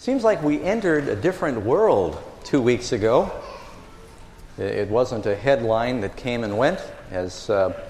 Seems like we entered a different world 2 weeks ago. It wasn't a headline that came and went, as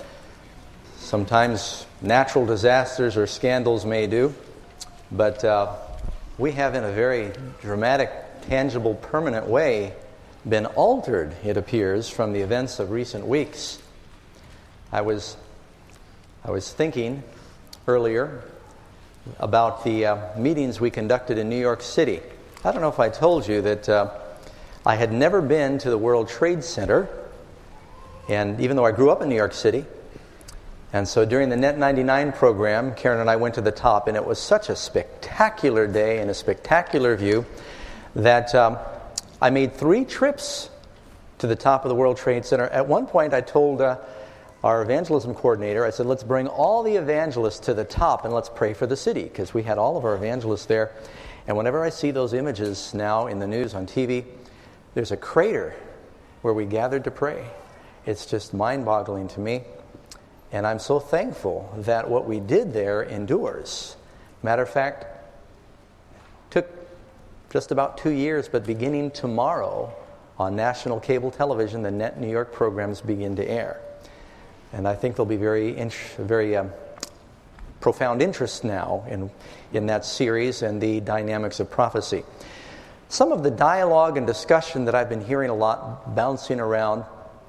sometimes natural disasters or scandals may do. But we have, in a very dramatic, tangible, permanent way, been altered, it appears, from the events of recent weeks. I was thinking earlier about the meetings we conducted in New York City. I don't know if I told you that I had never been to the World Trade Center, and even though I grew up in New York City, and so during the Net 99 program, Karen and I went to the top, and it was such a spectacular day and a spectacular view that I made 3 trips to the top of the World Trade Center. At one point, I told our evangelism coordinator, I said, let's bring all the evangelists to the top and let's pray for the city, because we had all of our evangelists there. And whenever I see those images now in the news on TV, there's a crater where we gathered to pray. It's just mind-boggling to me. And I'm so thankful that what we did there endures. Matter of fact, took just about 2 years, but beginning tomorrow on national cable television, the Net New York programs begin to air. And I think there'll be very profound interest now in that series and the dynamics of prophecy. Some of the dialogue and discussion that I've been hearing a lot bouncing around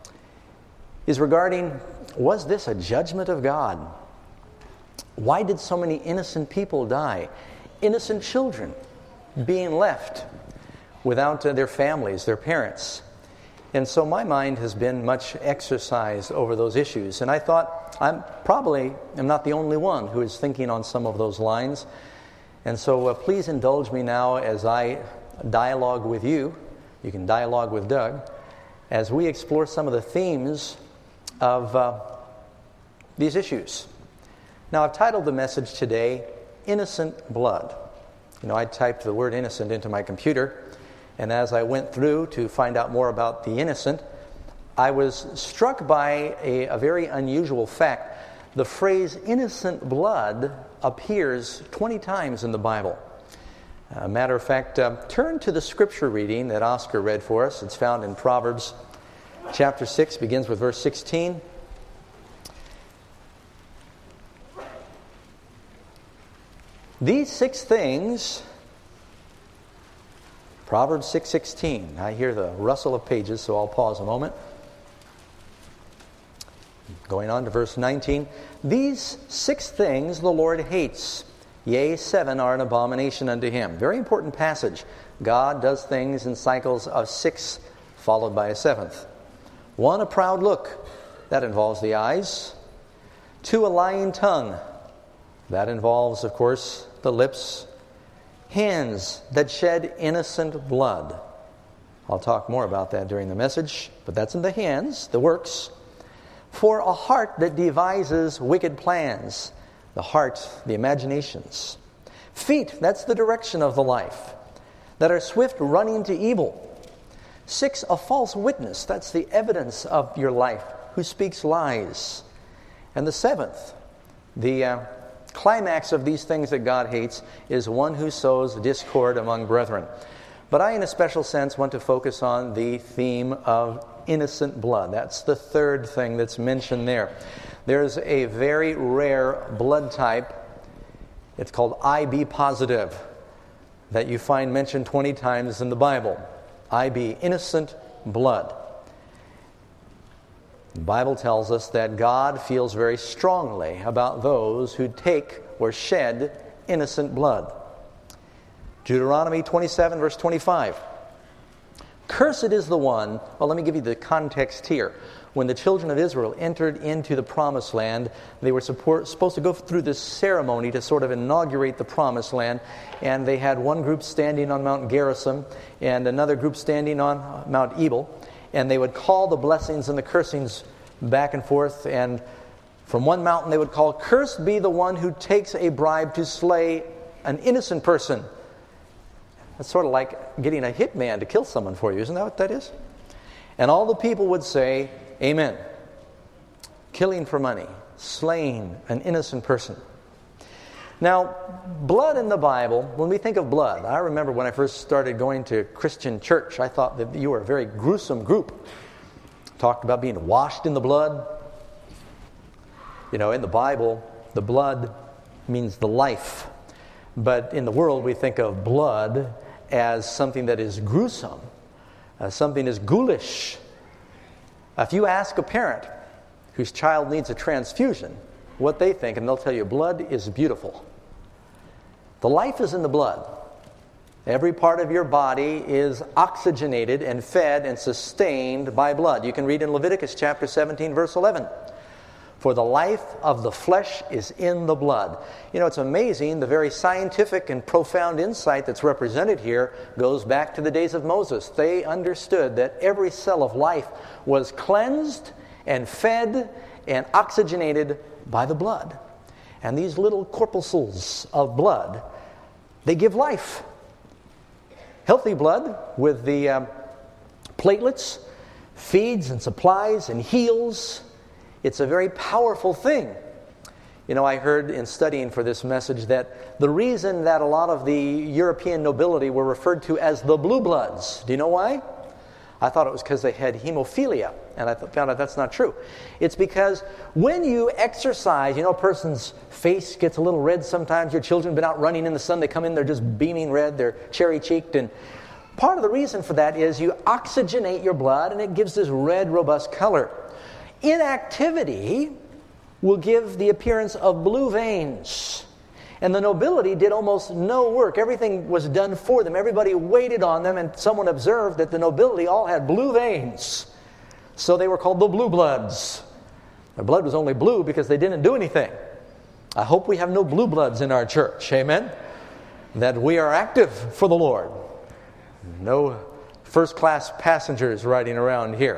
is regarding, was this a judgment of God? Why did so many innocent people die? Innocent children being left without their families, their parents. And so my mind has been much exercised over those issues. And I thought, I probably am not the only one who is thinking on some of those lines. And so please indulge me now as I dialogue with you. You can dialogue with Doug as we explore some of the themes of these issues. Now, I've titled the message today, Innocent Blood. You know, I typed the word innocent into my computer, and as I went through to find out more about the innocent, I was struck by a very unusual fact. The phrase innocent blood appears 20 times in the Bible. Matter of fact, turn to the scripture reading that Oscar read for us. It's found in Proverbs chapter 6, begins with verse 16. These 6 things... Proverbs 6:16. I hear the rustle of pages, so I'll pause a moment. Going on to verse 19. These 6 things the Lord hates. Yea, 7 are an abomination unto him. Very important passage. God does things in cycles of 6, followed by a 7th. 1, a proud look. That involves the eyes. 2, a lying tongue. That involves, of course, the lips. Hands that shed innocent blood. I'll talk more about that during the message, but that's in the hands, the works. 4, a heart that devises wicked plans. The heart, the imaginations. Feet, that's the direction of the life, that are swift running to evil. 6, a false witness. That's the evidence of your life, who speaks lies. And the 7th, the climax of these things that God hates is one who sows discord among brethren. But I, in a special sense, want to focus on the theme of innocent blood. That's the 3rd thing that's mentioned there. There's a very rare blood type. It's called IB positive that you find mentioned 20 times in the Bible. IB, innocent blood. The Bible tells us that God feels very strongly about those who take or shed innocent blood. Deuteronomy 27, verse 25. Cursed is the one, well, let me give you the context here. When the children of Israel entered into the promised land, they were supposed to go through this ceremony to sort of inaugurate the promised land, and they had one group standing on Mount Gerizim and another group standing on Mount Ebal. And they would call the blessings and the cursings back and forth. And from one mountain they would call, "Cursed be the one who takes a bribe to slay an innocent person." That's sort of like getting a hitman to kill someone for you. Isn't that what that is? And all the people would say, "Amen." Killing for money, slaying an innocent person. Now, blood in the Bible, when we think of blood, I remember when I first started going to Christian church, I thought that you were a very gruesome group. Talked about being washed in the blood. You know, in the Bible, the blood means the life. But in the world, we think of blood as something that is gruesome, something is ghoulish. If you ask a parent whose child needs a transfusion what they think, and they'll tell you blood is beautiful. The life is in the blood. Every part of your body is oxygenated and fed and sustained by blood. You can read in Leviticus chapter 17, verse 11. For the life of the flesh is in the blood. You know, it's amazing. The very scientific and profound insight that's represented here goes back to the days of Moses. They understood that every cell of life was cleansed and fed and oxygenated by the blood. And these little corpuscles of blood, they give life. Healthy blood with the platelets feeds and supplies and heals. It's a very powerful thing. You know, I heard in studying for this message that the reason that a lot of the European nobility were referred to as the blue bloods, do you know why? I thought it was because they had hemophilia, and I found out that's not true. It's because when you exercise, you know, a person's face gets a little red sometimes. Your children have been out running in the sun. They come in, they're just beaming red. They're cherry-cheeked. And part of the reason for that is you oxygenate your blood, and it gives this red, robust color. Inactivity will give the appearance of blue veins. And the nobility did almost no work. Everything was done for them. Everybody waited on them, and someone observed that the nobility all had blue veins. So they were called the blue bloods. Their blood was only blue because they didn't do anything. I hope we have no blue bloods in our church. Amen? That we are active for the Lord. No first-class passengers riding around here.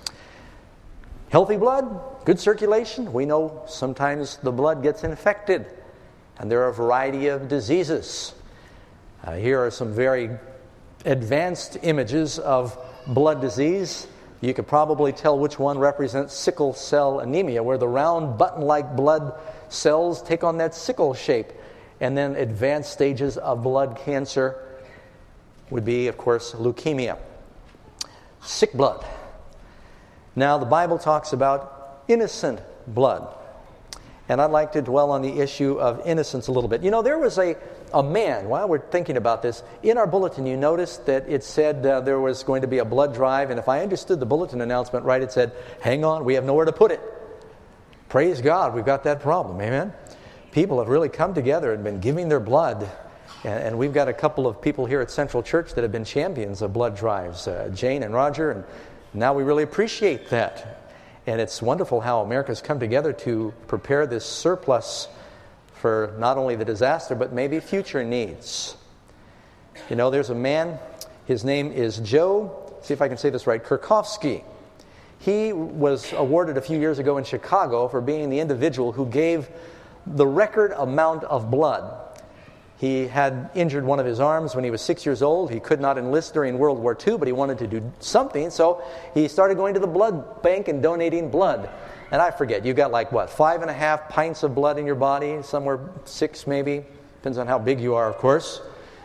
Healthy blood, good circulation. We know sometimes the blood gets infected. And there are a variety of diseases. Here are some very advanced images of blood disease. You could probably tell which one represents sickle cell anemia, where the round button-like blood cells take on that sickle shape. And then advanced stages of blood cancer would be, of course, leukemia. Sick blood. Now, the Bible talks about innocent blood. And I'd like to dwell on the issue of innocence a little bit. You know, there was a man, while we're thinking about this, in our bulletin you noticed that it said there was going to be a blood drive. And if I understood the bulletin announcement right, it said, hang on, we have nowhere to put it. Praise God, we've got that problem, amen? People have really come together and been giving their blood. And we've got a couple of people here at Central Church that have been champions of blood drives, Jane and Roger, and now we really appreciate that. And it's wonderful how America's come together to prepare this surplus for not only the disaster, but maybe future needs. You know, there's a man, his name is Joe, see if I can say this right, Kurkowski. He was awarded a few years ago in Chicago for being the individual who gave the record amount of blood. He had injured one of his arms when he was 6 years old. He could not enlist during World War II, but he wanted to do something, so he started going to the blood bank and donating blood. And I forget, you got like, 5.5 pints of blood in your body, somewhere 6 maybe, depends on how big you are, of course.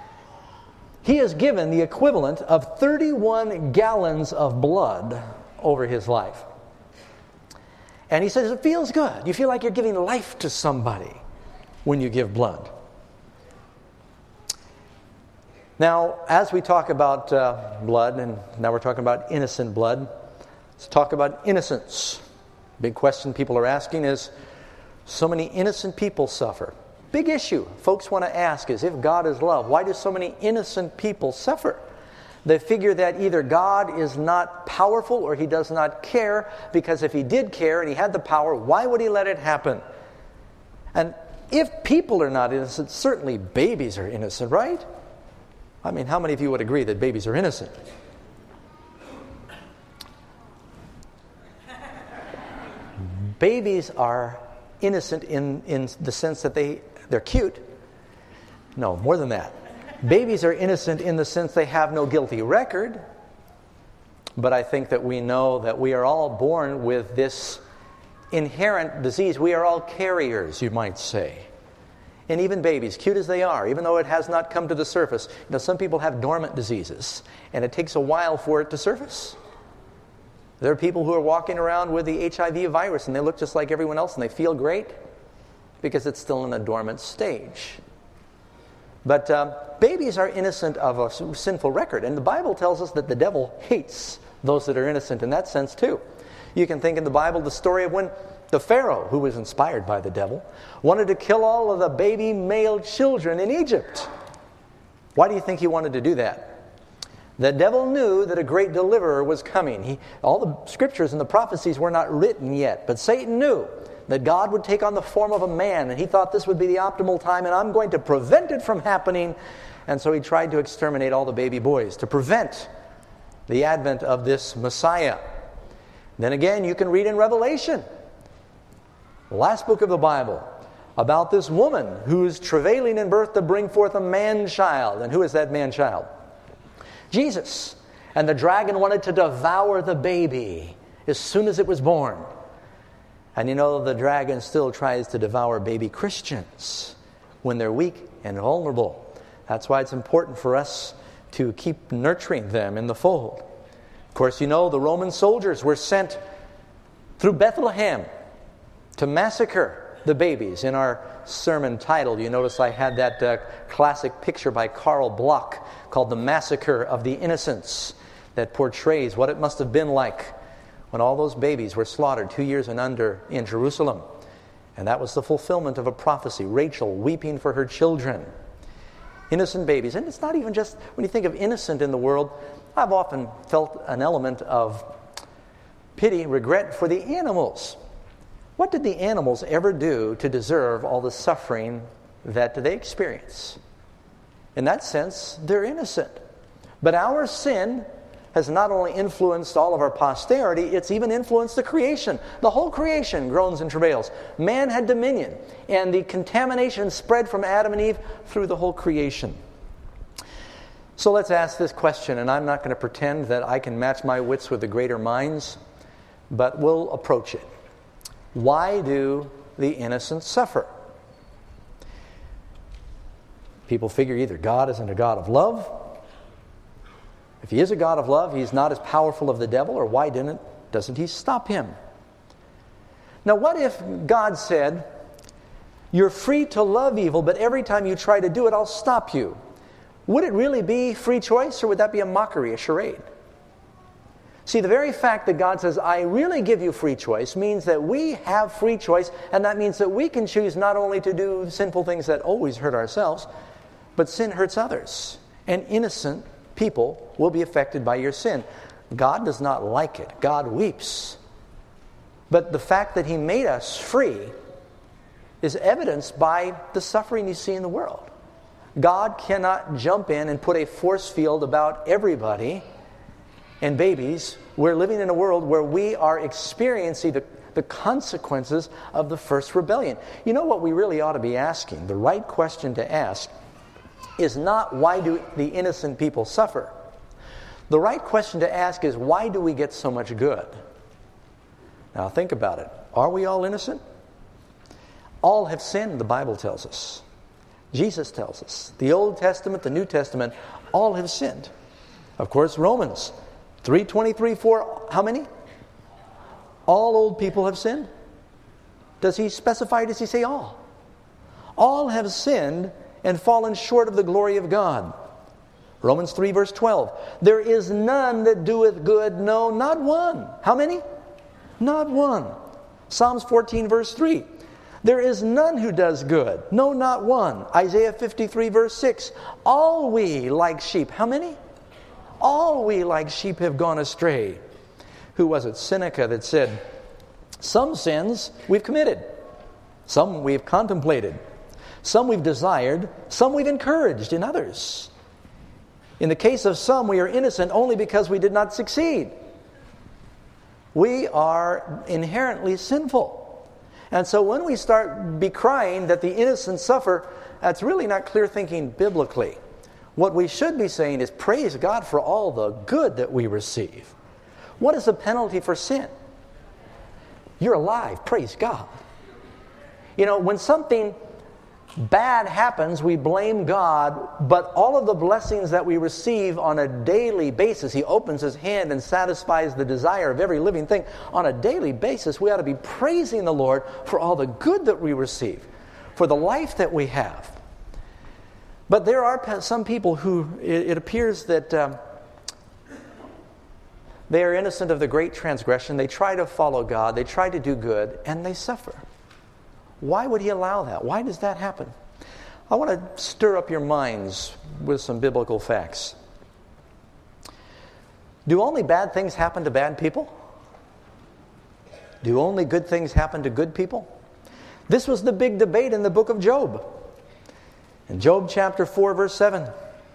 He has given the equivalent of 31 gallons of blood over his life. And he says it feels good. You feel like you're giving life to somebody when you give blood. Now, as we talk about blood, and now we're talking about innocent blood, let's talk about innocence. Big question people are asking is, so many innocent people suffer. Big issue folks want to ask is, if God is love, why do so many innocent people suffer? They figure that either God is not powerful or He does not care, because if He did care and He had the power, why would He let it happen? And if people are not innocent, certainly babies are innocent, right? I mean, how many of you would agree that babies are innocent? Babies are innocent in the sense that they're cute. No, more than that. Babies are innocent in the sense they have no guilty record. But I think that we know that we are all born with this inherent disease. We are all carriers, you might say. And even babies, cute as they are, even though it has not come to the surface, some people have dormant diseases, and it takes a while for it to surface. There are people who are walking around with the HIV virus, and they look just like everyone else, and they feel great because it's still in a dormant stage. But babies are innocent of a sinful record, and the Bible tells us that the devil hates those that are innocent in that sense too. You can think in the Bible the story of when the Pharaoh, who was inspired by the devil, wanted to kill all of the baby male children in Egypt. Why do you think he wanted to do that? The devil knew that a great deliverer was coming. All the scriptures and the prophecies were not written yet, but Satan knew that God would take on the form of a man, and he thought this would be the optimal time, and I'm going to prevent it from happening. And so he tried to exterminate all the baby boys to prevent the advent of this Messiah. Then again, you can read in Revelation, the last book of the Bible, about this woman who's travailing in birth to bring forth a man-child. And who is that man-child? Jesus. And the dragon wanted to devour the baby as soon as it was born. And the dragon still tries to devour baby Christians when they're weak and vulnerable. That's why it's important for us to keep nurturing them in the fold. Of course, the Roman soldiers were sent through Bethlehem to massacre the babies. In our sermon title, you notice I had that classic picture by Karl Bloch called The Massacre of the Innocents, that portrays what it must have been like when all those babies were slaughtered 2 years and under in Jerusalem. And that was the fulfillment of a prophecy, Rachel weeping for her children. Innocent babies. And it's not even just, when you think of innocent in the world, I've often felt an element of pity, regret for the animals. What did the animals ever do to deserve all the suffering that they experience? In that sense, they're innocent. But our sin has not only influenced all of our posterity, it's even influenced the creation. The whole creation groans and travails. Man had dominion, and the contamination spread from Adam and Eve through the whole creation. So let's ask this question, and I'm not going to pretend that I can match my wits with the greater minds, but we'll approach it. Why do the innocent suffer? People figure either God isn't a God of love. If he is a God of love, he's not as powerful as the devil, or why doesn't he stop him? Now, what if God said, you're free to love evil, but every time you try to do it, I'll stop you? Would it really be free choice, or would that be a mockery, a charade? See, the very fact that God says, I really give you free choice, means that we have free choice, and that means that we can choose not only to do sinful things that always hurt ourselves, but sin hurts others. And innocent people will be affected by your sin. God does not like it. God weeps. But the fact that he made us free is evidenced by the suffering you see in the world. God cannot jump in and put a force field about everybody and babies. We're living in a world where we are experiencing the consequences of the first rebellion. You know what we really ought to be asking? The right question to ask is not, why do the innocent people suffer? The right question to ask is, why do we get so much good? Now think about it. Are we all innocent? All have sinned, the Bible tells us. Jesus tells us. The Old Testament, the New Testament, all have sinned. Of course, Romans 3:23-4, how many? All old people have sinned. Does he specify, does he say all? All have sinned and fallen short of the glory of God. Romans 3 verse 12. There is none that doeth good, no, not one. How many? Not one. Psalms 14 verse 3. There is none who does good, no, not one. Isaiah 53 verse 6. All we like sheep. How many? All we like sheep have gone astray. Who was it? Seneca that said, some sins we've committed, some we've contemplated, some we've desired, some we've encouraged in others. In the case of some, we are innocent only because we did not succeed. We are inherently sinful. And so when we start decrying that the innocent suffer, that's really not clear thinking biblically. What we should be saying is, praise God for all the good that we receive. What is the penalty for sin? You're alive, praise God. When something bad happens, we blame God, but all of the blessings that we receive on a daily basis, He opens His hand and satisfies the desire of every living thing. On a daily basis, we ought to be praising the Lord for all the good that we receive, for the life that we have. But there are some people who, it appears that they are innocent of the great transgression. They try to follow God, they try to do good, and they suffer. Why would He allow that? Why does that happen? I want to stir up your minds with some biblical facts. Do only bad things happen to bad people? Do only good things happen to good people? This was the big debate in the book of Job. In Job chapter 4, verse 7,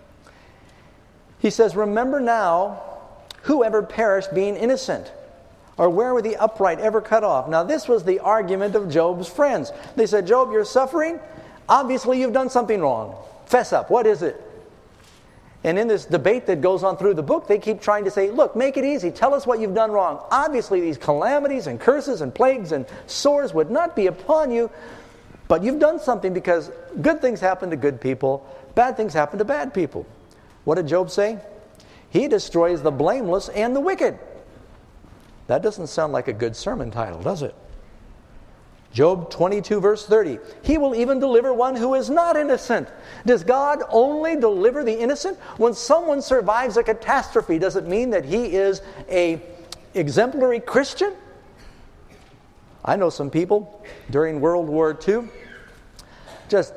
he says, "Remember now, who ever perished being innocent? Or where were the upright ever cut off?" Now this was the argument of Job's friends. They said, "Job, you're suffering? Obviously you've done something wrong. Fess up. What is it?" And in this debate that goes on through the book, they keep trying to say, "Look, make it easy. Tell us what you've done wrong. Obviously these calamities and curses and plagues and sores would not be upon you, but you've done something, because good things happen to good people, bad things happen to bad people." What did Job say? He destroys the blameless and the wicked. That doesn't sound like a good sermon title, does it? Job 22, verse 30. "He will even deliver one who is not innocent." Does God only deliver the innocent? When someone survives a catastrophe, does it mean that he is an exemplary Christian? I know some people during World War II, just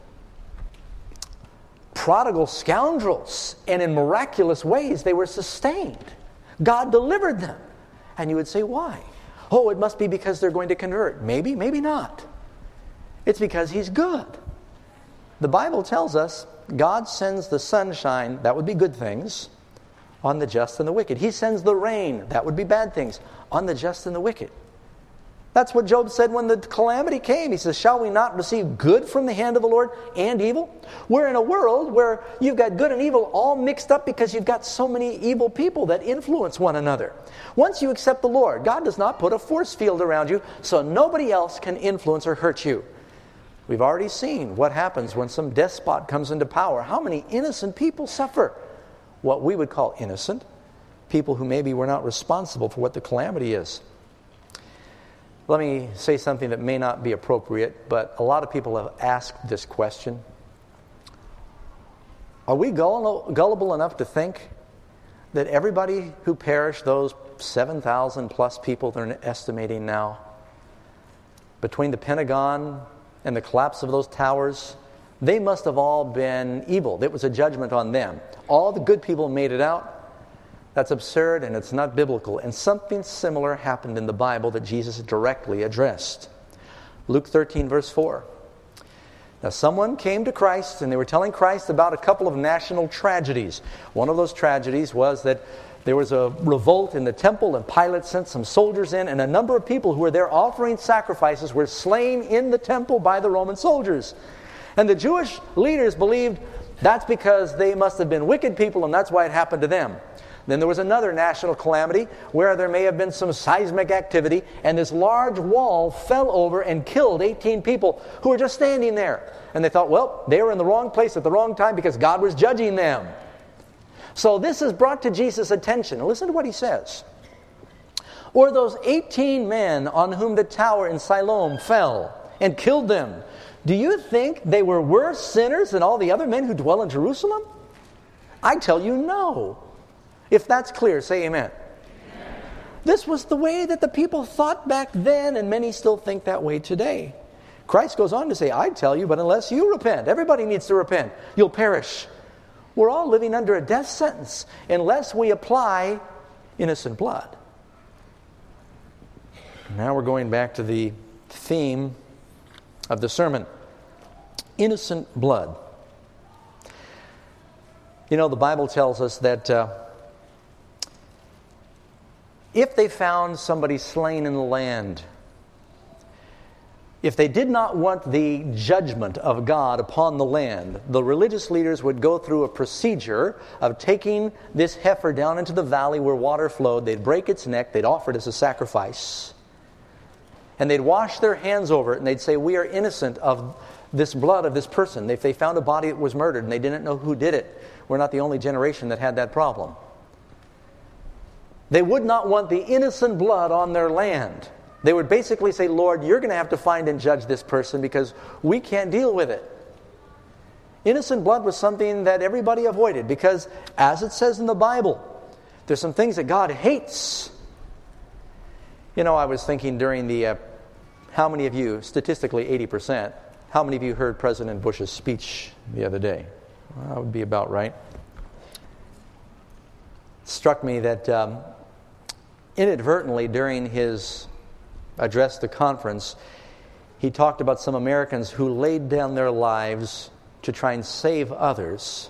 prodigal scoundrels, and in miraculous ways they were sustained. God delivered them. And you would say, why? Oh, it must be because they're going to convert. Maybe, maybe not. It's because He's good. The Bible tells us God sends the sunshine, that would be good things, on the just and the wicked. He sends the rain, that would be bad things, on the just and the wicked. That's what Job said when the calamity came. He says, "Shall we not receive good from the hand of the Lord and evil?" We're in a world where you've got good and evil all mixed up because you've got so many evil people that influence one another. Once you accept the Lord, God does not put a force field around you so nobody else can influence or hurt you. We've already seen what happens when some despot comes into power. How many innocent people suffer? What we would call innocent, people who maybe were not responsible for what the calamity is. Let me say something that may not be appropriate, but a lot of people have asked this question. Are we gullible enough to think that everybody who perished, those 7,000 plus people they're estimating now, between the Pentagon and the collapse of those towers, they must have all been evil? It was a judgment on them. All the good people made it out. That's absurd, and it's not biblical. And something similar happened in the Bible that Jesus directly addressed. Luke 13, verse 4. Now, someone came to Christ, and they were telling Christ about a couple of national tragedies. One of those tragedies was that there was a revolt in the temple, and Pilate sent some soldiers in, and a number of people who were there offering sacrifices were slain in the temple by the Roman soldiers. And the Jewish leaders believed that's because they must have been wicked people, and that's why it happened to them. Then there was another national calamity where there may have been some seismic activity, and this large wall fell over and killed 18 people who were just standing there. And they thought, well, they were in the wrong place at the wrong time because God was judging them. So this is brought to Jesus' attention. Listen to what He says. "Or those 18 men on whom the tower in Siloam fell and killed them, do you think they were worse sinners than all the other men who dwell in Jerusalem? I tell you, no." If that's clear, say amen. Amen. This was the way that the people thought back then, and many still think that way today. Christ goes on to say, "I tell you, but unless you repent," everybody needs to repent, "you'll perish." We're all living under a death sentence unless we apply innocent blood. Now we're going back to the theme of the sermon. Innocent blood. You know, the Bible tells us that if they found somebody slain in the land, if they did not want the judgment of God upon the land, the religious leaders would go through a procedure of taking this heifer down into the valley where water flowed. They'd break its neck, they'd offer it as a sacrifice, and they'd wash their hands over it, and they'd say, "We are innocent of this blood of this person. If they found a body that was murdered and they didn't know who did it, we're not the only generation that had that problem. They would not want the innocent blood on their land. They would basically say, Lord, you're going to have to find and judge this person because we can't deal with it. Innocent blood was something that everybody avoided because, as it says in the Bible, there's some things that God hates. You know, I was thinking during the, how many of you, statistically 80%, how many of you heard President Bush's speech the other day? Well, that would be about right. It struck me that inadvertently during his address to the conference, he talked about some Americans who laid down their lives to try and save others.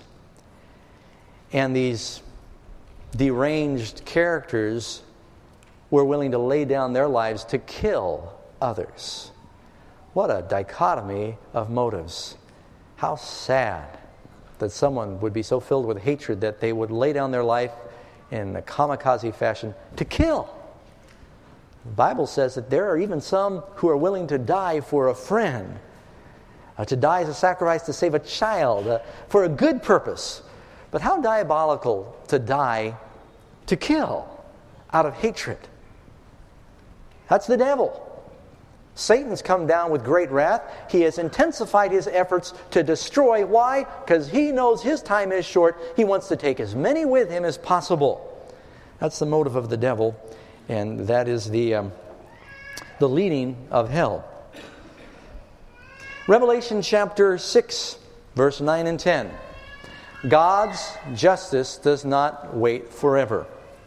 And these deranged characters were willing to lay down their lives to kill others. What a dichotomy of motives. How sad that someone would be so filled with hatred that they would lay down their life in a kamikaze fashion to kill. The Bible says that there are even some who are willing to die for a friend, to die as a sacrifice to save a child, for a good purpose. But how diabolical to die to kill out of hatred. That's the devil. Satan's come down with great wrath. He has intensified his efforts to destroy. Why? Because he knows his time is short. He wants to take as many with him as possible. That's the motive of the devil, and that is the leading of hell. Revelation chapter 6, verse 9 and 10. God's justice does not wait forever.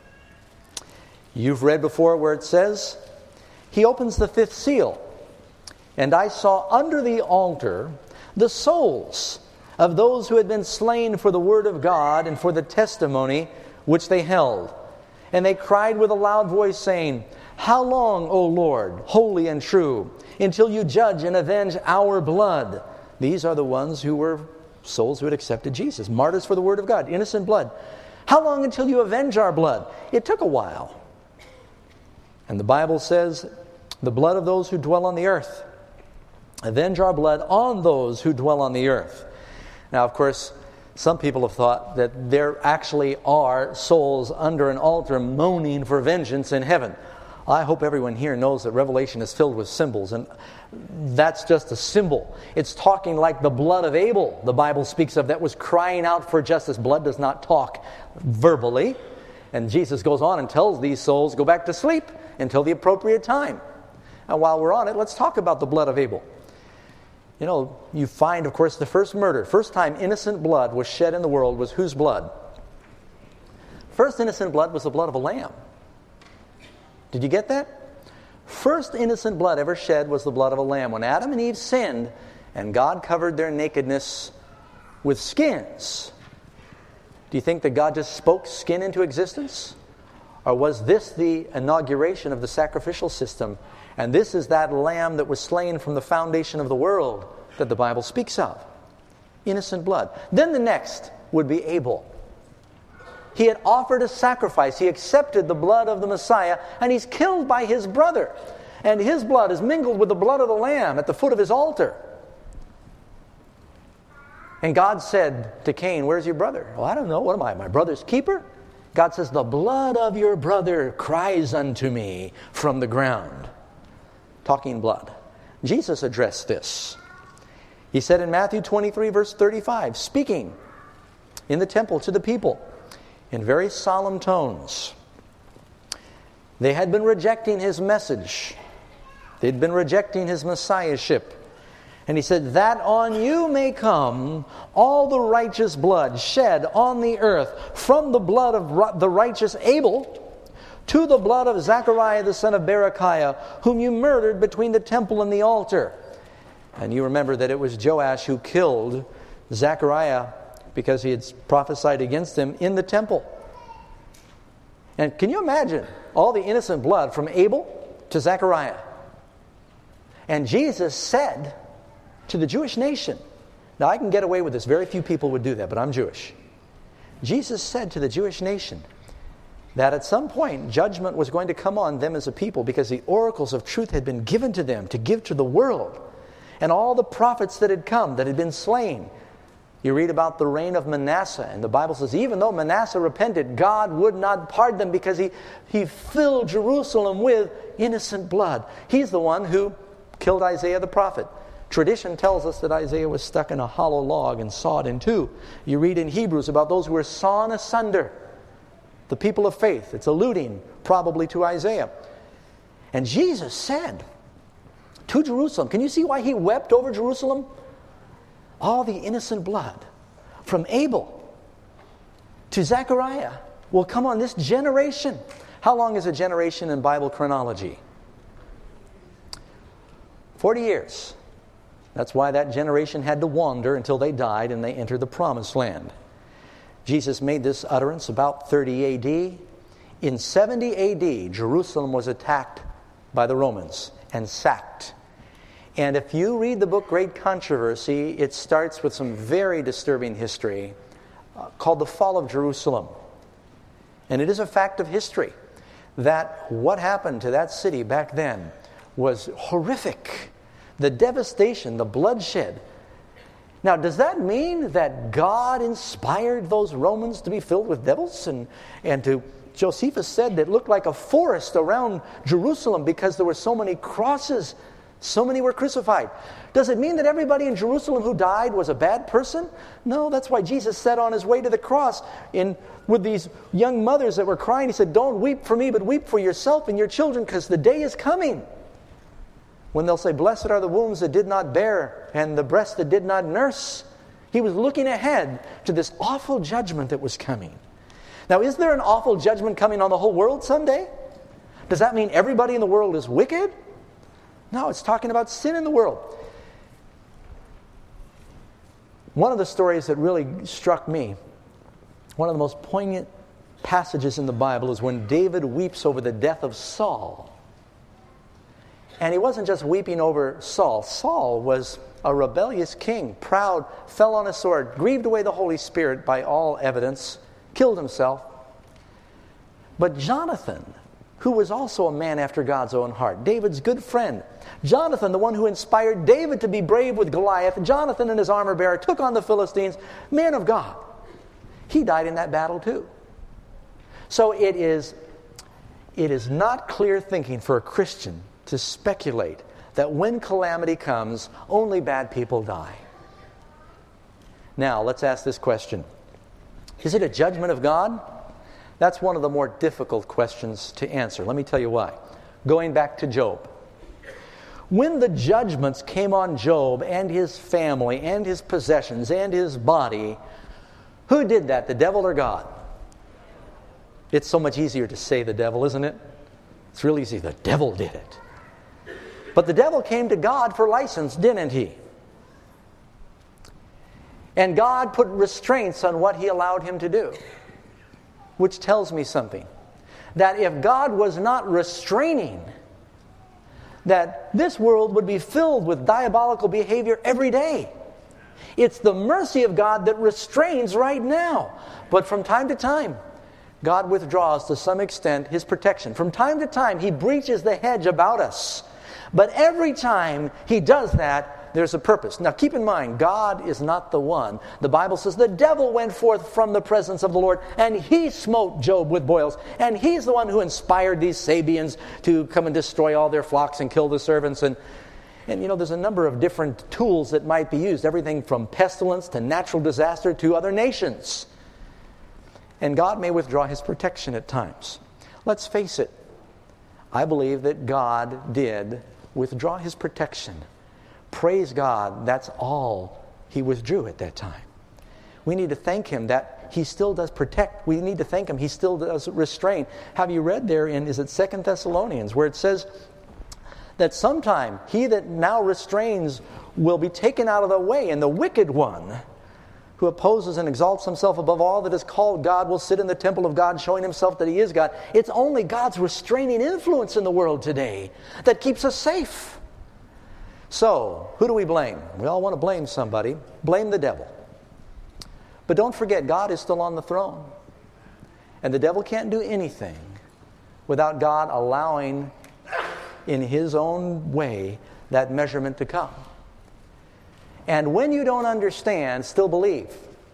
You've read before where it says, He opens the fifth seal, and I saw under the altar the souls of those who had been slain for the word of God and for the testimony which they held. And they cried with a loud voice, saying, How long, O Lord, holy and true, until you judge and avenge our blood? These are the ones who were souls who had accepted Jesus, martyrs for the word of God, innocent blood. How long until you avenge our blood? It took a while. And the Bible says, the blood of those who dwell on the earth. Avenge our blood on those who dwell on the earth. Now, of course, some people have thought that there actually are souls under an altar moaning for vengeance in heaven. I hope everyone here knows that Revelation is filled with symbols, and that's just a symbol. It's talking like the blood of Abel, the Bible speaks of, that was crying out for justice. Blood does not talk verbally. And Jesus goes on and tells these souls, go back to sleep until the appropriate time. And while we're on it, let's talk about the blood of Abel. You know, you find, of course, the first murder. First time innocent blood was shed in the world was whose blood? First innocent blood was the blood of a lamb. Did you get that? First innocent blood ever shed was the blood of a lamb. When Adam and Eve sinned, and God covered their nakedness with skins, do you think that God just spoke skin into existence? Or was this the inauguration of the sacrificial system? And this is that lamb that was slain from the foundation of the world that the Bible speaks of. Innocent blood. Then the next would be Abel. He had offered a sacrifice. He accepted the blood of the Messiah, and he's killed by his brother. And his blood is mingled with the blood of the lamb at the foot of his altar. And God said to Cain, where's your brother? Well, I don't know. What am I, my brother's keeper? God says, the blood of your brother cries unto me from the ground. Talking blood. Jesus addressed this. He said in Matthew 23, verse 35, speaking in the temple to the people in very solemn tones. They had been rejecting his message. They'd been rejecting his messiahship. And he said, that on you may come all the righteous blood shed on the earth, from the blood of the righteous Abel to the blood of Zechariah the son of Berechiah, whom you murdered between the temple and the altar. And you remember that it was Joash who killed Zechariah because he had prophesied against him in the temple. And can you imagine all the innocent blood from Abel to Zechariah? And Jesus said to the Jewish nation, now I can get away with this, very few people would do that, but I'm Jewish. Jesus said to the Jewish nation that at some point judgment was going to come on them as a people because the oracles of truth had been given to them to give to the world. and all the prophets that had come, that had been slain. You read about the reign of Manasseh, and the Bible says even though Manasseh repented, God would not pardon them because he filled Jerusalem with innocent blood. He's the one who killed Isaiah the prophet. Tradition tells us that Isaiah was stuck in a hollow log and sawed in two. You read in Hebrews about those who were sawn asunder, the people of faith. It's alluding probably to Isaiah. And Jesus said to Jerusalem, can you see why he wept over Jerusalem? All the innocent blood from Abel to Zechariah will come on this generation. How long is a generation in Bible chronology? 40 years. That's why that generation had to wander until they died and they entered the promised land. Jesus made this utterance about 30 A.D. In 70 A.D., Jerusalem was attacked by the Romans and sacked. And if you read the book Great Controversy, it starts with some very disturbing history called the Fall of Jerusalem. And it is a fact of history that what happened to that city back then was horrific. The devastation, the bloodshed. Now, does that mean that God inspired those Romans to be filled with devils? And to Josephus said that it looked like a forest around Jerusalem because there were so many crosses. So many were crucified. Does it mean that everybody in Jerusalem who died was a bad person? No, that's why Jesus said on his way to the cross with these young mothers that were crying, he said, don't weep for me, but weep for yourself and your children, because the day is coming when they'll say, blessed are the wombs that did not bear and the breasts that did not nurse. He was looking ahead to this awful judgment that was coming. Now, is there an awful judgment coming on the whole world someday? Does that mean everybody in the world is wicked? No, it's talking about sin in the world. One of the stories that really struck me, one of the most poignant passages in the Bible, is when David weeps over the death of Saul. And he wasn't just weeping over Saul. Saul was a rebellious king, proud, fell on a sword, grieved away the Holy Spirit by all evidence, killed himself. But Jonathan, who was also a man after God's own heart, David's good friend. Jonathan, the one who inspired David to be brave with Goliath. Jonathan and his armor bearer took on the Philistines. Man of God. He died in that battle too. So it is not clear thinking for a Christian to speculate that when calamity comes, only bad people die. Now, let's ask this question. Is it a judgment of God? That's one of the more difficult questions to answer. Let me tell you why. Going back to Job. When the judgments came on Job and his family and his possessions and his body, who did that, the devil or God? It's so much easier to say the devil, isn't it? It's real easy. The devil did it. But the devil came to God for license, didn't he? And God put restraints on what he allowed him to do. Which tells me something. That if God was not restraining, that this world would be filled with diabolical behavior every day. It's the mercy of God that restrains right now. But from time to time, God withdraws to some extent his protection. From time to time, he breaches the hedge about us. But every time he does that, there's a purpose. Now keep in mind, God is not the one. The Bible says the devil went forth from the presence of the Lord, and he smote Job with boils. And he's the one who inspired these Sabians to come and destroy all their flocks and kill the servants. And you know, there's a number of different tools that might be used. Everything from pestilence to natural disaster to other nations. And God may withdraw his protection at times. Let's face it. I believe that God did withdraw his protection. Praise God, that's all he withdrew at that time. We need to thank him that he still does protect. We need to thank him he still does restrain. Have you read there in, is it 2 Thessalonians, where it says that sometime he that now restrains will be taken out of the way, and the wicked one who opposes and exalts himself above all that is called God will sit in the temple of God, showing himself that he is God. It's only God's restraining influence in the world today that keeps us safe. So, who do we blame? We all want to blame somebody. Blame the devil. But don't forget, God is still on the throne. And the devil can't do anything without God allowing, in his own way, that measurement to come. And when you don't understand, still believe.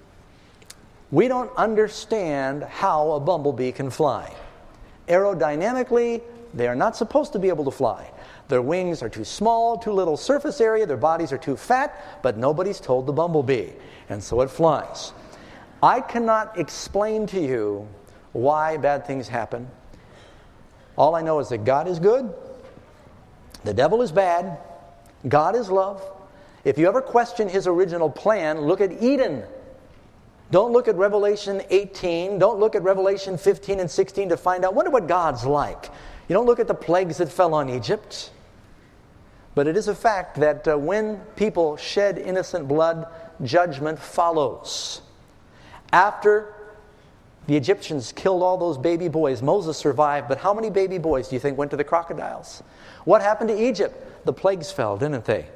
We don't understand how a bumblebee can fly. Aerodynamically, they are not supposed to be able to fly. Their wings are too small, too little surface area, their bodies are too fat, but nobody's told the bumblebee, and so it flies. I cannot explain to you why bad things happen. All I know is that God is good, the devil is bad, God is love. If you ever question His original plan, look at Eden. Don't look at Revelation 18. Don't look at Revelation 15 and 16 to find out, wonder what God's like. You don't look at the plagues that fell on Egypt. But it is a fact that when people shed innocent blood, judgment follows. After the Egyptians killed all those baby boys, Moses survived, but how many baby boys do you think went to the crocodiles? What happened to Egypt? The plagues fell, didn't they?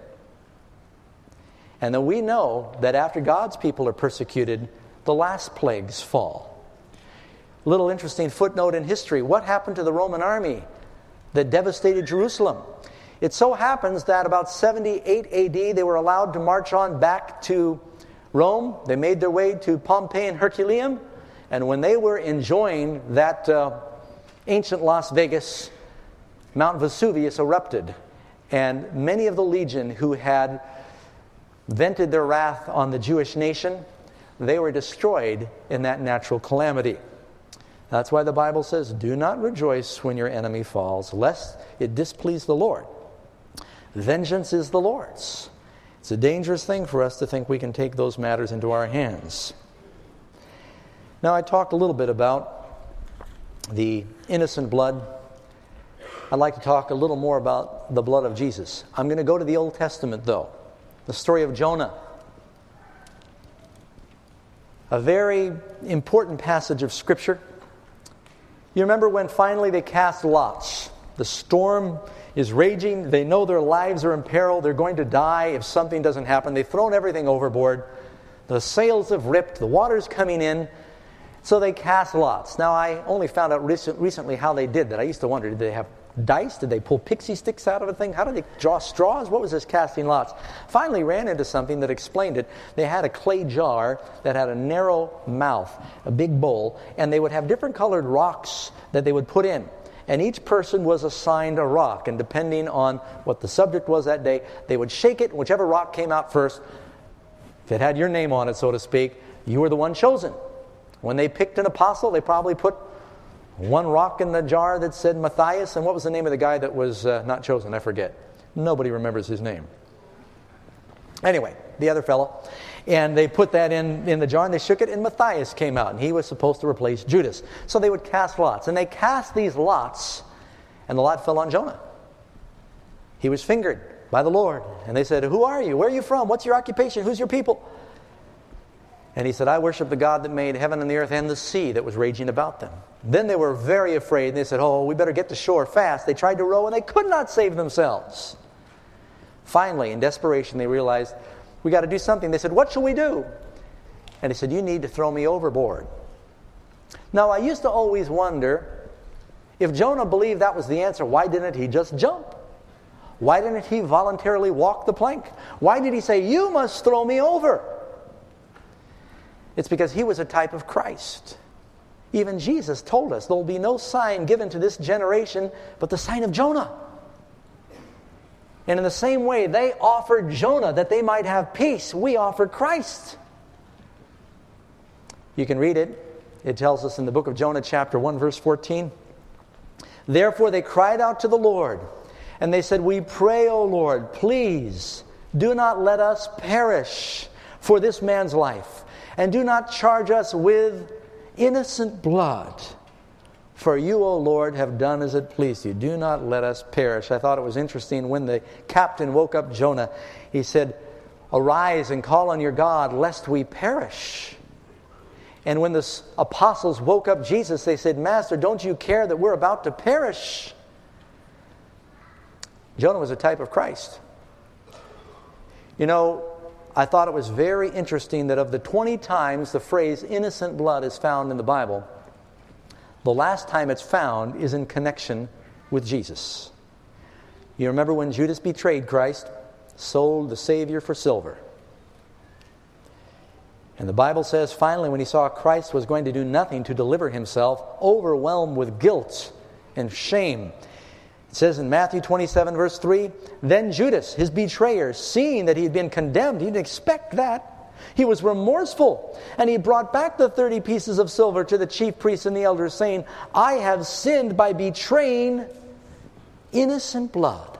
And then we know that after God's people are persecuted, the last plagues fall. Little interesting footnote in history. What happened to the Roman army that devastated Jerusalem? It so happens that about 78 AD, they were allowed to march on back to Rome. They made their way to Pompeii and Herculaneum. And when they were enjoying that ancient Las Vegas, Mount Vesuvius erupted. And many of the legion who had vented their wrath on the Jewish nation, they were destroyed in that natural calamity. That's why the Bible says, do not rejoice when your enemy falls, lest it displease the Lord. Vengeance is the Lord's. It's a dangerous thing for us to think we can take those matters into our hands. Now, I talked a little bit about the innocent blood. I'd like to talk a little more about the blood of Jesus. I'm going to go to the Old Testament, though. The story of Jonah. A very important passage of Scripture. You remember when finally they cast lots. The storm is raging. They know their lives are in peril. They're going to die if something doesn't happen. They've thrown everything overboard. The sails have ripped. The water's coming in. So they cast lots. Now, I only found out recently how they did that. I used to wonder, did they have dice? Did they pull pixie sticks out of a thing? How did they draw straws? What was this casting lots? Finally ran into something that explained it. They had a clay jar that had a narrow mouth, a big bowl, and they would have different colored rocks that they would put in. And each person was assigned a rock, and depending on what the subject was that day, they would shake it, and whichever rock came out first, if it had your name on it, so to speak, you were the one chosen. When they picked an apostle, they probably put one rock in the jar that said Matthias, and what was the name of the guy that was not chosen? I forget. Nobody remembers his name. Anyway, the other fellow. And they put that in the jar, and they shook it, and Matthias came out, and he was supposed to replace Judas. So they would cast lots, and they cast these lots, and the lot fell on Jonah. He was fingered by the Lord, and they said, who are you? Where are you from? What's your occupation? Who's your people? And he said, I worship the God that made heaven and the earth and the sea that was raging about them. Then they were very afraid, and they said, oh, we better get to shore fast. They tried to row, and they could not save themselves. Finally, in desperation, they realized, we got to do something. They said, what shall we do? And he said, you need to throw me overboard. Now, I used to always wonder, if Jonah believed that was the answer, why didn't he just jump? Why didn't he voluntarily walk the plank? Why did he say, you must throw me over? It's because he was a type of Christ. Even Jesus told us there will be no sign given to this generation but the sign of Jonah. And in the same way, they offered Jonah that they might have peace. We offer Christ. You can read it. It tells us in the book of Jonah, chapter 1, verse 14. Therefore they cried out to the Lord, and they said, we pray, O Lord, please do not let us perish for this man's life. And do not charge us with innocent blood. For you, O Lord, have done as it pleased you. Do not let us perish. I thought it was interesting when the captain woke up Jonah. He said, arise and call on your God, lest we perish. And when the apostles woke up Jesus, they said, Master, don't you care that we're about to perish? Jonah was a type of Christ. You know, I thought it was very interesting that of the 20 times the phrase innocent blood is found in the Bible, the last time it's found is in connection with Jesus. You remember when Judas betrayed Christ, sold the Savior for silver. And the Bible says, finally, when he saw Christ was going to do nothing to deliver himself, overwhelmed with guilt and shame. It says in Matthew 27, verse 3, then Judas, his betrayer, seeing that he had been condemned, he didn't expect that. He was remorseful, and he brought back the 30 pieces of silver to the chief priests and the elders, saying, I have sinned by betraying innocent blood.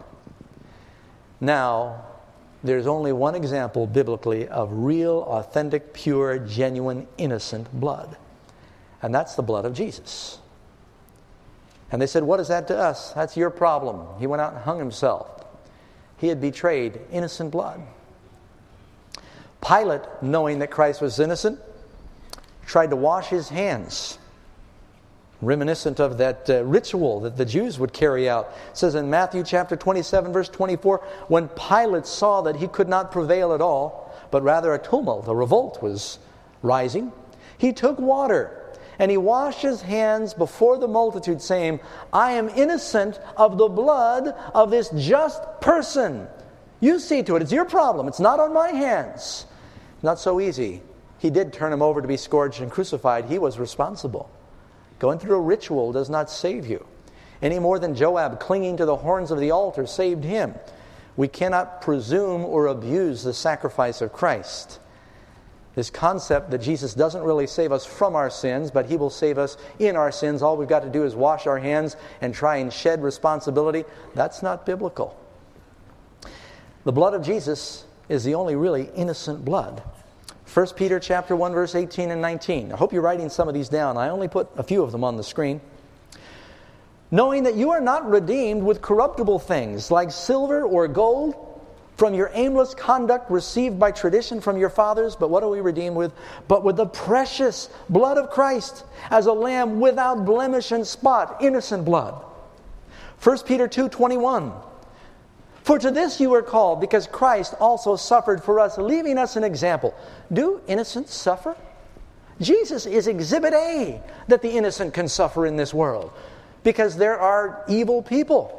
Now, there's only one example biblically of real, authentic, pure, genuine, innocent blood. And that's the blood of Jesus. And they said, what is that to us? That's your problem. He went out and hung himself. He had betrayed innocent blood. Pilate, knowing that Christ was innocent, tried to wash his hands, reminiscent of that ritual that the Jews would carry out. It says in Matthew chapter 27, verse 24, when Pilate saw that he could not prevail at all, but rather a tumult, a revolt was rising, he took water and he washed his hands before the multitude, saying, I am innocent of the blood of this just person. You see to it. It's your problem. It's not on my hands. Not so easy. He did turn him over to be scourged and crucified. He was responsible. Going through a ritual does not save you, any more than Joab clinging to the horns of the altar saved him. We cannot presume or abuse the sacrifice of Christ. This concept that Jesus doesn't really save us from our sins, but he will save us in our sins. All we've got to do is wash our hands and try and shed responsibility. That's not biblical. The blood of Jesus is the only really innocent blood. 1 Peter chapter 1, verse 18 and 19. I hope you're writing some of these down. I only put a few of them on the screen. Knowing that you are not redeemed with corruptible things like silver or gold from your aimless conduct received by tradition from your fathers, but what are we redeemed with? But with the precious blood of Christ, as a lamb without blemish and spot, innocent blood. 1 Peter 2:21. For to this you were called, because Christ also suffered for us, leaving us an example. Do innocents suffer? Jesus is exhibit A that the innocent can suffer in this world, because there are evil people.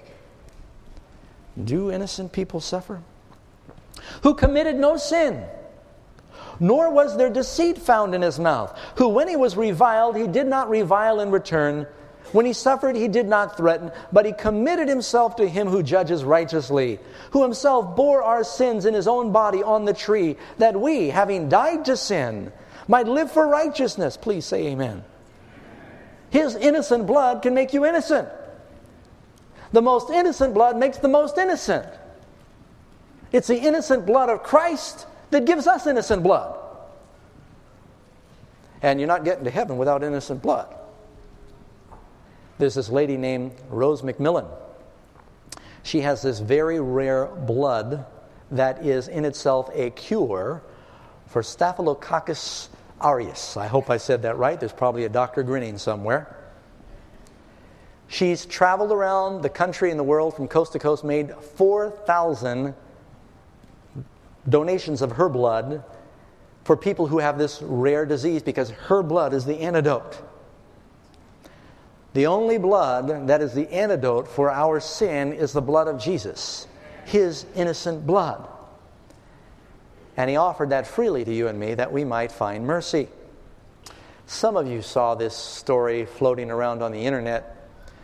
Do innocent people suffer? Who committed no sin, nor was there deceit found in his mouth. Who, when he was reviled, he did not revile in return. When he suffered, he did not threaten, but he committed himself to him who judges righteously, who himself bore our sins in his own body on the tree, that we, having died to sin, might live for righteousness. Please say amen. His innocent blood can make you innocent. The most innocent blood makes the most innocent. It's the innocent blood of Christ that gives us innocent blood. And you're not getting to heaven without innocent blood. There's this lady named Rose McMillan. She has this very rare blood that is in itself a cure for Staphylococcus aureus. I hope I said that right. There's probably a doctor grinning somewhere. She's traveled around the country and the world from coast to coast, made 4,000 donations of her blood for people who have this rare disease, because her blood is the antidote. The only blood that is the antidote for our sin is the blood of Jesus, his innocent blood. And he offered that freely to you and me that we might find mercy. Some of you saw this story floating around on the internet.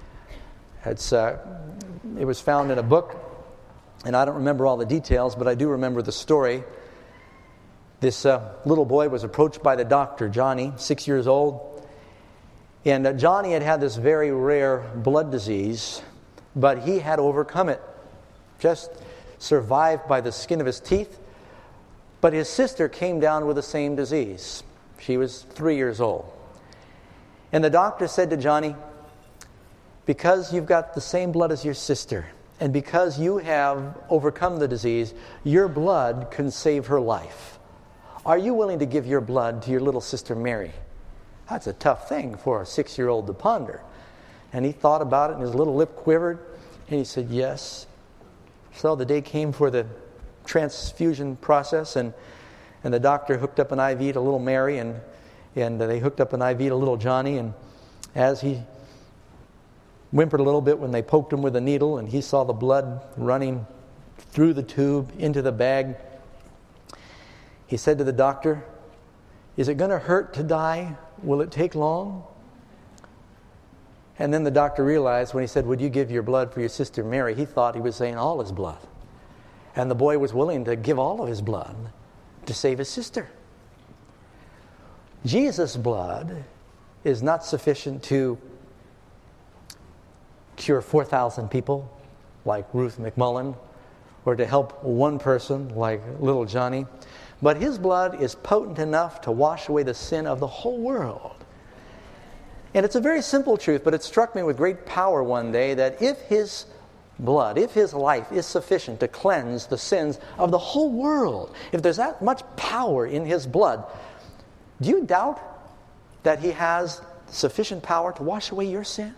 It was found in a book, and I don't remember all the details, but I do remember the story. This little boy was approached by the doctor, Johnny, 6 years old. And Johnny had this very rare blood disease, but he had overcome it. Just survived by the skin of his teeth. But his sister came down with the same disease. She was 3 years old. And the doctor said to Johnny, because you've got the same blood as your sister, and because you have overcome the disease, your blood can save her life. Are you willing to give your blood to your little sister Mary? That's a tough thing for a 6-year-old to ponder. And he thought about it, and his little lip quivered, and he said, yes. So the day came for the transfusion process, and the doctor hooked up an IV to little Mary, and they hooked up an IV to little Johnny, and as he whimpered a little bit when they poked him with a needle, and he saw the blood running through the tube into the bag, he said to the doctor, Is it going to hurt to die? Will it take long? And then the doctor realized when he said, would you give your blood for your sister Mary? He thought he was saying all his blood. And the boy was willing to give all of his blood to save his sister. Jesus' blood is not sufficient to cure 4,000 people like Ruth McMullen, or to help one person like little Johnny. But his blood is potent enough to wash away the sin of the whole world. And it's a very simple truth, but it struck me with great power one day that if his blood, if his life is sufficient to cleanse the sins of the whole world, if there's that much power in his blood, do you doubt that he has sufficient power to wash away your sin?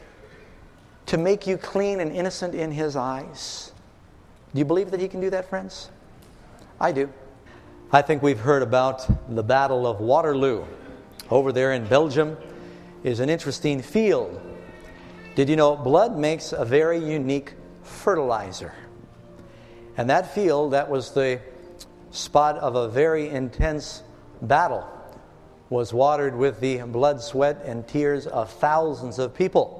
To make you clean and innocent in his eyes? Do you believe that he can do that, friends? I do. I think we've heard about the Battle of Waterloo. Over there in Belgium is an interesting field. Did you know blood makes a very unique fertilizer? And that field, that was the spot of a very intense battle, was watered with the blood, sweat, and tears of thousands of people.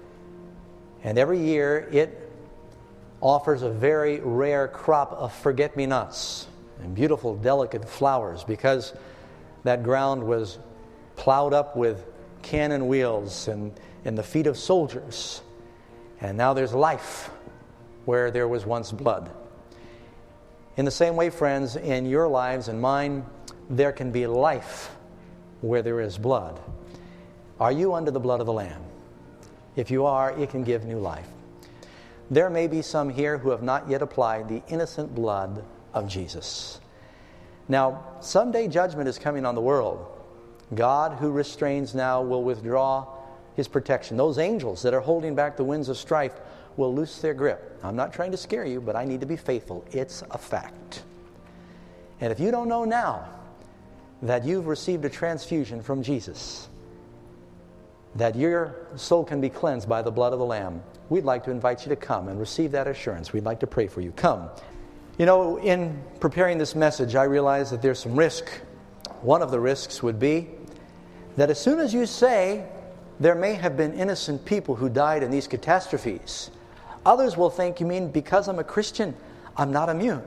And every year it offers a very rare crop of forget-me-nots and beautiful, delicate flowers, because that ground was plowed up with cannon wheels and the feet of soldiers. And now there's life where there was once blood. In the same way, friends, in your lives and mine, there can be life where there is blood. Are you under the blood of the Lamb? If you are, it can give new life. There may be some here who have not yet applied the innocent blood of Jesus. Now, someday judgment is coming on the world. God, who restrains now, will withdraw his protection. Those angels that are holding back the winds of strife will loose their grip. I'm not trying to scare you, but I need to be faithful. It's a fact. And if you don't know now that you've received a transfusion from Jesus, that your soul can be cleansed by the blood of the Lamb, we'd like to invite you to come and receive that assurance. We'd like to pray for you. Come. You know, in preparing this message, I realized that there's some risk. One of the risks would be that as soon as you say there may have been innocent people who died in these catastrophes, others will think you mean because I'm a Christian, I'm not immune.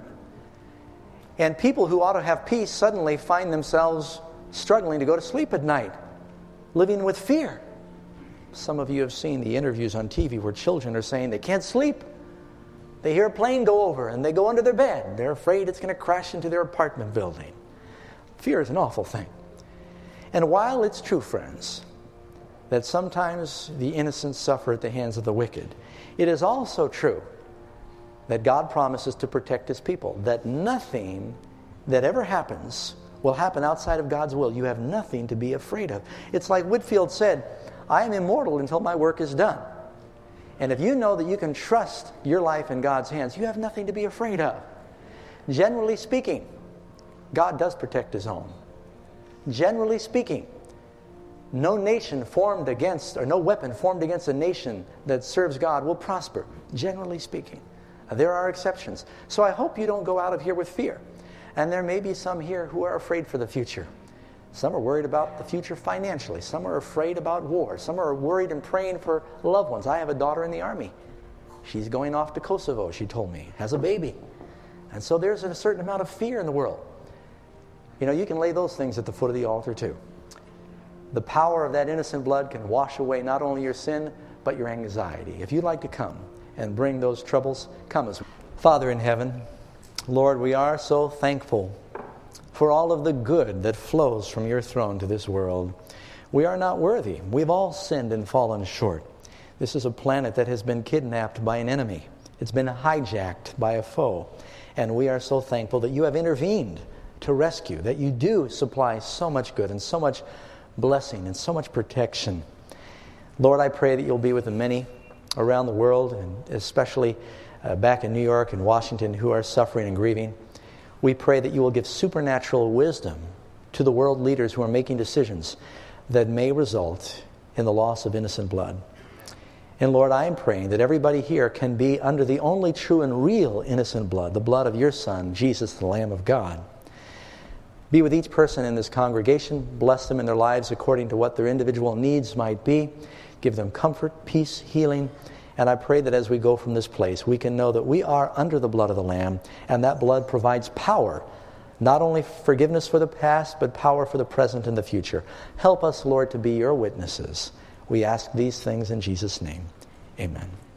And people who ought to have peace suddenly find themselves struggling to go to sleep at night, living with fear. Some of you have seen the interviews on TV where children are saying they can't sleep. They hear a plane go over and they go under their bed. They're afraid it's going to crash into their apartment building. Fear is an awful thing. And while it's true, friends, that sometimes the innocent suffer at the hands of the wicked, it is also true that God promises to protect his people, that nothing that ever happens will happen outside of God's will. You have nothing to be afraid of. It's like Whitefield said, I am immortal until my work is done. And if you know that you can trust your life in God's hands, you have nothing to be afraid of. Generally speaking, God does protect his own. Generally speaking, no nation formed against, or no weapon formed against a nation that serves God will prosper. Generally speaking. There are exceptions. So I hope you don't go out of here with fear. And there may be some here who are afraid for the future. Some are worried about the future financially. Some are afraid about war. Some are worried and praying for loved ones. I have a daughter in the army. She's going off to Kosovo, she told me, has a baby. And so there's a certain amount of fear in the world. You know, you can lay those things at the foot of the altar too. The power of that innocent blood can wash away not only your sin, but your anxiety. If you'd like to come and bring those troubles, come as well. Father in heaven, Lord, we are so thankful for all of the good that flows from your throne to this world. We are not worthy. We've all sinned and fallen short. This is a planet that has been kidnapped by an enemy. It's been hijacked by a foe. And we are so thankful that you have intervened to rescue, that you do supply so much good and so much blessing and so much protection. Lord, I pray that you'll be with the many around the world, and especially back in New York and Washington, who are suffering and grieving. We pray that you will give supernatural wisdom to the world leaders who are making decisions that may result in the loss of innocent blood. And Lord, I am praying that everybody here can be under the only true and real innocent blood, the blood of your Son, Jesus, the Lamb of God. Be with each person in this congregation. Bless them in their lives according to what their individual needs might be. Give them comfort, peace, healing. And I pray that as we go from this place, we can know that we are under the blood of the Lamb, and that blood provides power, not only forgiveness for the past, but power for the present and the future. Help us, Lord, to be your witnesses. We ask these things in Jesus' name. Amen.